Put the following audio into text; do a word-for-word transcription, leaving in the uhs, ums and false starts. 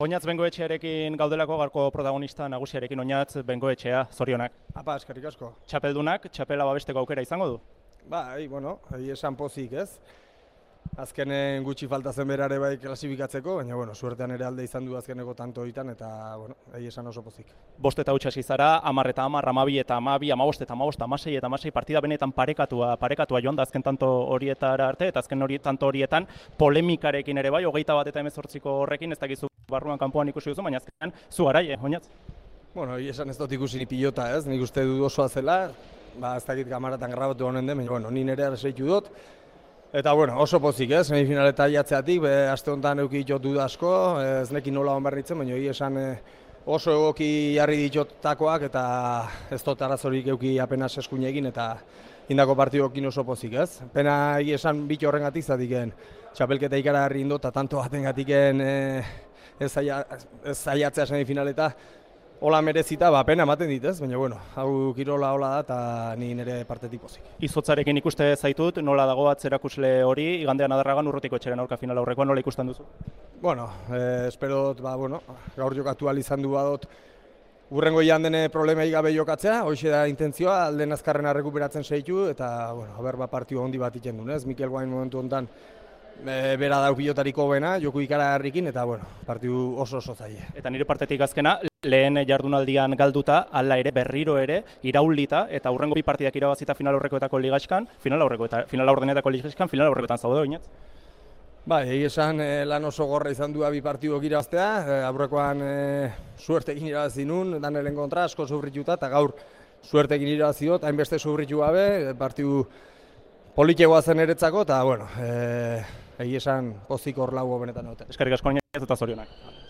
Oñatz Bengoetxearekin gaudelako gaurko protagonista nagusiarekin Oñatz Bengoetxea, zorionak. Apa, eskerrik asko. Txapeldunak, txapela babesteko aukera izango du? Bai, bueno, egia esan pozik ez. Azkenen gutxi falta zen berare bai klasifikatzeko, baina bueno, suertean ere alde izan du azkeneko tanto ditan eta bueno, egia esan oso pozik. Bost eta huts hasi zara, hamar eta hamar, hamabi eta hamabi, hamabost eta hamabost, hamasei eta hamasei partida benetan parekatua, parekatua joan da azken tanto horietara arte, eta azken hori, tanto horietan polemikarekin ere bai, hogeita bat eta hemezortziko horrekin, ez dakizu barruan kanpoan ikusi duzu, baina azkenean zu garaie, Oñatz? Bueno, egia esan ez dut ikusi ni pilota ez, nik uste dut osoa zela, ba ez dakit kamaratan grabatu honen den, baina bueno, ni nire arraseitu dut. Eta bueno, oso pozik ez, semifinaleta jatzeatik, be, aste honetan euki ditut duda asko, ez nekin nola hon berritzen, baina egia esan oso egoki jarri ditotakoak eta ez dut arazorik euki apenas eskuinekin eta indako partidokin oso pozik ez. Pena egia esan biti horrengatik zatiken txapelketa ikaragarri indo eta tanto batengatiken e, ez zaiatzea semifinaleta hola merezita, ba, pena ematen dit ez, baina bueno, hau kirola hola da eta ni nire partetik pozik. Izotzarekin ikuste zaitut, nola dago atzerakusle hori, igandean Adarragan Urrutiko etxeren aurka final aurrekoan, nola ikusten duzu? Bueno, eh, espero dut, ba, bueno, gaur jokatu ahal izan du badot, urrengo iandene problemei gabe jokatzea, hoxe da intentzioa, alden azkarrena rekuperatzen seitu, eta, bueno, haber, ba, partio handi bat iten duen, ez, Mikel Guain momentu honetan, E, bera dau pilotariko bena, joku ikaragarrikin, eta bueno, partiu oso oso zaie. Eta nire partetik azkena, lehen jardunaldian galduta, hala ere, berriro ere, iraulita, eta hurrengo bi partidak irabazita final aurrekoetako ligaxkan, final aurreko eta final aurdenetako ligaxkan, final aurrekoetan zaude, Oñatz? Bai, egia esan e, lan oso gorra izan du bi partidok irabaztea, e, aurrekoan e, suertekin irabazi nun, danelen kontra, asko sufrituta, eta gaur suertekin irabazi dut, hainbeste sufritu gabe, partiu politxegoa zen eretzako, eta bueno, e, egia esan pozik hor lau benetan egoten. Eskerrik asko Oñatz eta zorionak.